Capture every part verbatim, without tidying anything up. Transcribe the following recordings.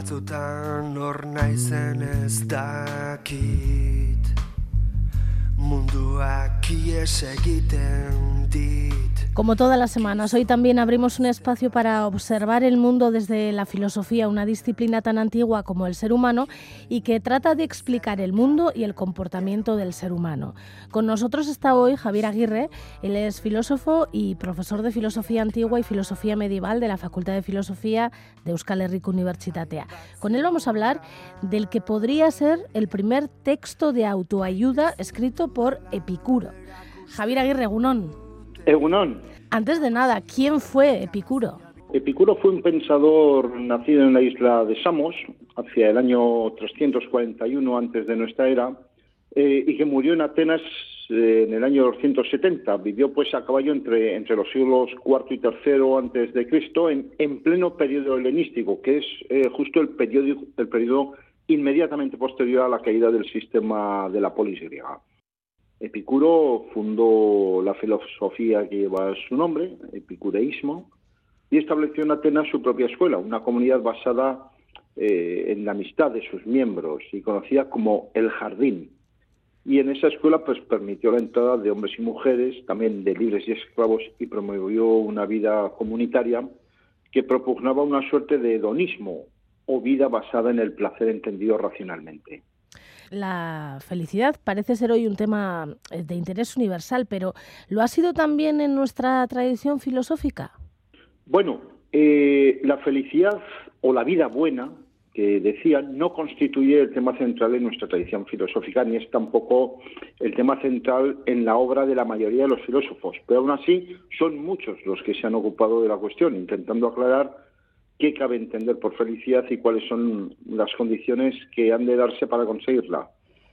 batzutan hor naizen ez dakit, munduak ies egiten dit. Como todas las semanas, hoy también abrimos un espacio para observar el mundo desde la filosofía, una disciplina tan antigua como el ser humano y que trata de explicar el mundo y el comportamiento del ser humano. Con nosotros está hoy Javier Aguirre. Él es filósofo y profesor de filosofía antigua y filosofía medieval de la Facultad de Filosofía de Euskal Herriko Unibertsitatea. Con él vamos a hablar del que podría ser el primer texto de autoayuda escrito por Epicuro. Javier Aguirre, egunón. Egunón. Antes de nada, ¿quién fue Epicuro? Epicuro fue un pensador nacido en la isla de Samos hacia el año trescientos cuarenta y uno antes de nuestra era eh, y que murió en Atenas eh, en el año doscientos setenta. Vivió pues a caballo entre, entre los siglos cuarto y tercero antes de Cristo en, en pleno periodo helenístico, que es eh, justo el periodo, el periodo inmediatamente posterior a la caída del sistema de la polis griega. Epicuro fundó la filosofía que lleva su nombre, epicureísmo, y estableció en Atenas su propia escuela, una comunidad basada eh, en la amistad de sus miembros y conocida como el Jardín. Y en esa escuela pues permitió la entrada de hombres y mujeres, también de libres y esclavos, y promovió una vida comunitaria que propugnaba una suerte de hedonismo o vida basada en el placer entendido racionalmente. La felicidad parece ser hoy un tema de interés universal, pero ¿lo ha sido también en nuestra tradición filosófica? Bueno, eh, la felicidad o la vida buena, que decía, no constituye el tema central en nuestra tradición filosófica, ni es tampoco el tema central en la obra de la mayoría de los filósofos. Pero aún así, son muchos los que se han ocupado de la cuestión, intentando aclarar qué cabe entender por felicidad y cuáles son las condiciones que han de darse para conseguirla.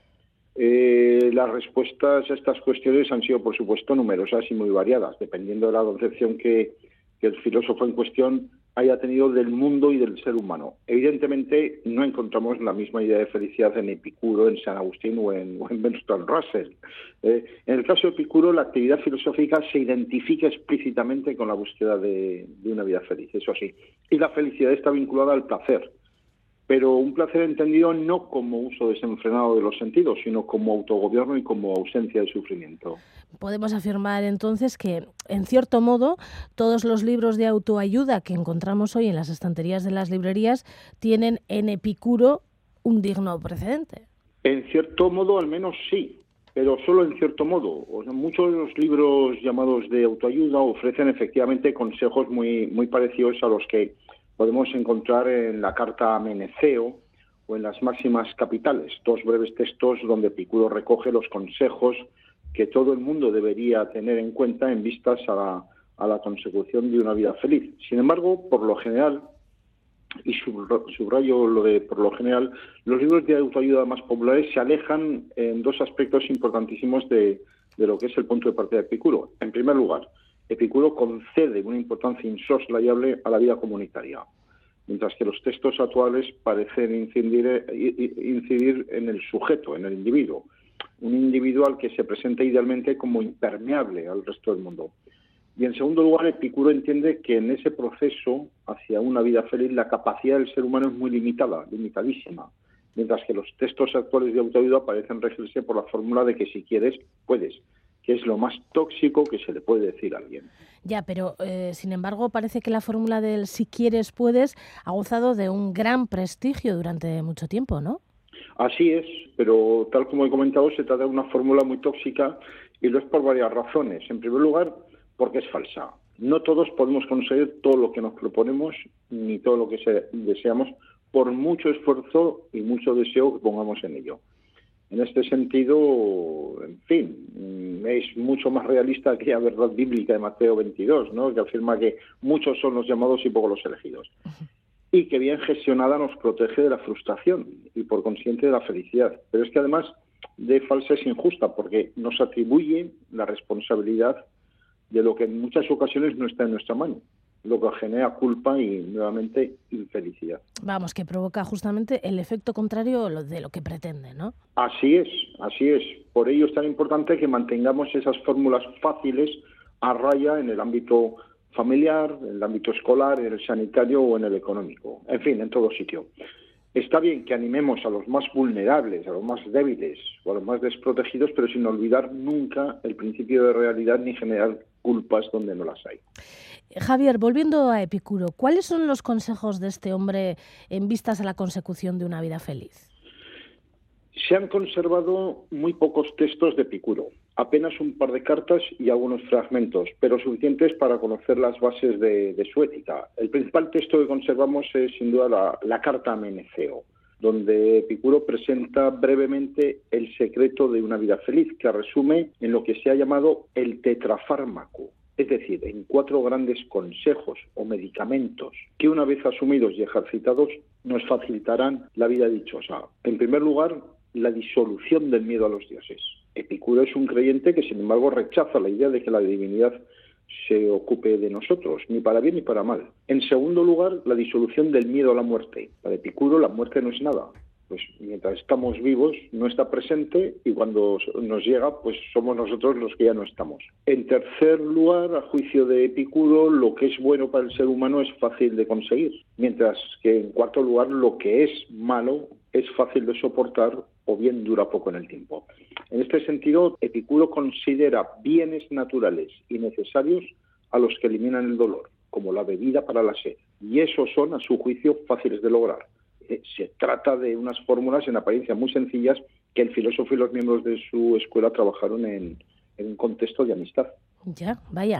Eh, las respuestas a estas cuestiones han sido, por supuesto, numerosas y muy variadas, dependiendo de la concepción que, que el filósofo en cuestión haya tenido del mundo y del ser humano. Evidentemente, no encontramos la misma idea de felicidad en Epicuro, en San Agustín o en, o en Bertrand Russell. Eh, en el caso de Epicuro, la actividad filosófica se identifica explícitamente con la búsqueda de, de una vida feliz, eso sí. Y la felicidad está vinculada al placer, pero un placer entendido no como uso desenfrenado de los sentidos, sino como autogobierno y como ausencia de sufrimiento. Podemos afirmar entonces que, en cierto modo, todos los libros de autoayuda que encontramos hoy en las estanterías de las librerías tienen en Epicuro un digno precedente. En cierto modo, al menos sí, pero solo en cierto modo. O sea, muchos de los libros llamados de autoayuda ofrecen efectivamente consejos muy, muy parecidos a los que podemos encontrar en la Carta a Meneceo o en las Máximas Capitales, dos breves textos donde Epicuro recoge los consejos que todo el mundo debería tener en cuenta en vistas a la, a la consecución de una vida feliz. Sin embargo, por lo general, y subrayo lo de por lo general, los libros de autoayuda más populares se alejan en dos aspectos importantísimos de, de lo que es el punto de partida de Epicuro. En primer lugar, Epicuro concede una importancia insoslayable a la vida comunitaria, mientras que los textos actuales parecen incidir, incidir en el sujeto, en el individuo, un individuo al que se presenta idealmente como impermeable al resto del mundo. Y en segundo lugar, Epicuro entiende que en ese proceso hacia una vida feliz la capacidad del ser humano es muy limitada, limitadísima, mientras que los textos actuales de autoayuda parecen regirse por la fórmula de que si quieres, puedes, que es lo más tóxico que se le puede decir a alguien. Ya, pero eh, sin embargo parece que la fórmula del si quieres, puedes ha gozado de un gran prestigio durante mucho tiempo, ¿no? Así es, pero tal como he comentado, se trata de una fórmula muy tóxica y lo es por varias razones. En primer lugar, porque es falsa. No todos podemos conseguir todo lo que nos proponemos ni todo lo que se, deseamos por mucho esfuerzo y mucho deseo que pongamos en ello. En este sentido, en fin, es mucho más realista aquella verdad bíblica de Mateo veintidós, ¿no?, que afirma que muchos son los llamados y pocos los elegidos. Y que bien gestionada nos protege de la frustración y por consiguiente de la felicidad. Pero es que además de falsa es injusta porque nos atribuye la responsabilidad de lo que en muchas ocasiones no está en nuestra mano, lo que genera culpa y nuevamente infelicidad. Vamos, que provoca justamente el efecto contrario de lo que pretende, ¿no? Así es, así es. Por ello es tan importante que mantengamos esas fórmulas fáciles a raya en el ámbito familiar, en el ámbito escolar, en el sanitario o en el económico, en fin, en todo sitio. Está bien que animemos a los más vulnerables, a los más débiles o a los más desprotegidos, pero sin olvidar nunca el principio de realidad ni generar culpas donde no las hay. Javier, volviendo a Epicuro, ¿cuáles son los consejos de este hombre en vistas a la consecución de una vida feliz? Se han conservado muy pocos textos de Epicuro, apenas un par de cartas y algunos fragmentos, pero suficientes para conocer las bases de, de su ética. El principal texto que conservamos es sin duda la, la carta a Meneceo, donde Epicuro presenta brevemente el secreto de una vida feliz, que resume en lo que se ha llamado el tetrafármaco, es decir, en cuatro grandes consejos o medicamentos que, una vez asumidos y ejercitados, nos facilitarán la vida dichosa. En primer lugar, la disolución del miedo a los dioses. Epicuro es un creyente que, sin embargo, rechaza la idea de que la divinidad se ocupe de nosotros, ni para bien ni para mal. En segundo lugar, la disolución del miedo a la muerte. Para Epicuro, la muerte no es nada. Pues mientras estamos vivos, no está presente, y cuando nos llega, pues somos nosotros los que ya no estamos. En tercer lugar, a juicio de Epicuro, lo que es bueno para el ser humano es fácil de conseguir, mientras que, en cuarto lugar, lo que es malo es fácil de soportar o bien dura poco en el tiempo. En este sentido, Epicuro considera bienes naturales y necesarios a los que eliminan el dolor, como la bebida para la sed, y esos son, a su juicio, fáciles de lograr. Se trata de unas fórmulas en apariencia muy sencillas que el filósofo y los miembros de su escuela trabajaron en, en un contexto de amistad. Ya, vaya.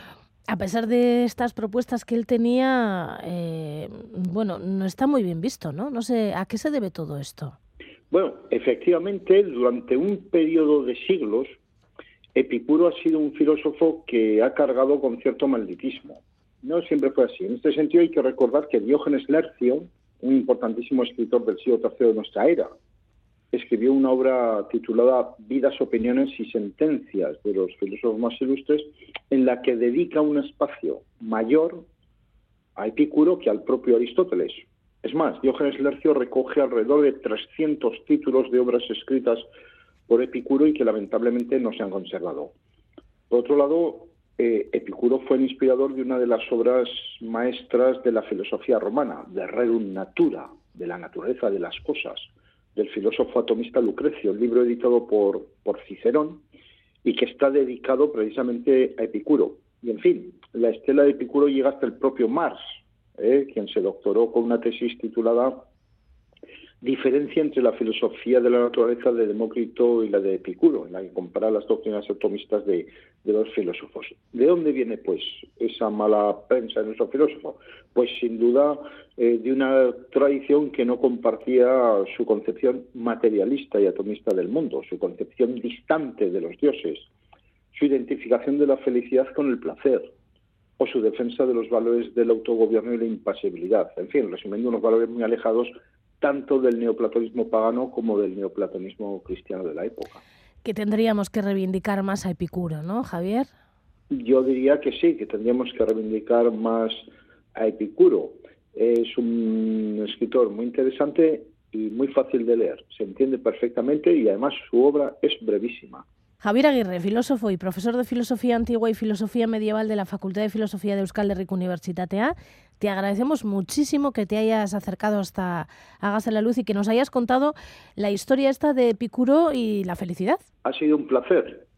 A pesar de estas propuestas que él tenía, eh, bueno, no está muy bien visto, ¿no? No sé, ¿a qué se debe todo esto? Bueno, efectivamente, durante un periodo de siglos, Epicuro ha sido un filósofo que ha cargado con cierto malditismo. No siempre fue así. En este sentido hay que recordar que Diógenes Lercio, un importantísimo escritor del siglo tercero de nuestra era, escribió una obra titulada Vidas, opiniones y sentencias de los filósofos más ilustres, en la que dedica un espacio mayor a Epicuro que al propio Aristóteles. Es más, Diógenes Lercio recoge alrededor de trescientos títulos de obras escritas por Epicuro y que lamentablemente no se han conservado. Por otro lado, eh, Epicuro fue el inspirador de una de las obras maestras de la filosofía romana, de Rerum Natura, de la naturaleza de las cosas, del filósofo atomista Lucrecio, el libro editado por, por Cicerón y que está dedicado precisamente a Epicuro. Y en fin, la estela de Epicuro llega hasta el propio Marx, eh, quien se doctoró con una tesis titulada Diferencia entre la filosofía de la naturaleza de Demócrito y la de Epicuro, en la que compara las doctrinas atomistas de, de los filósofos. ¿De dónde viene, pues, esa mala prensa de nuestro filósofo? Pues, sin duda, eh, de una tradición que no compartía su concepción materialista y atomista del mundo, su concepción distante de los dioses, su identificación de la felicidad con el placer, o su defensa de los valores del autogobierno y la impasibilidad. En fin, resumiendo, unos valores muy alejados tanto del neoplatonismo pagano como del neoplatonismo cristiano de la época. Que tendríamos que reivindicar más a Epicuro, ¿no, Javier? Yo diría que sí, que tendríamos que reivindicar más a Epicuro. Es un escritor muy interesante y muy fácil de leer. Se entiende perfectamente y además su obra es brevísima. Javier Aguirre, filósofo y profesor de Filosofía Antigua y Filosofía Medieval de la Facultad de Filosofía de Euskal Herriko Unibertsitatea, te agradecemos muchísimo que te hayas acercado hasta Hágase la Luz y que nos hayas contado la historia esta de Epicuro y la felicidad. Ha sido un placer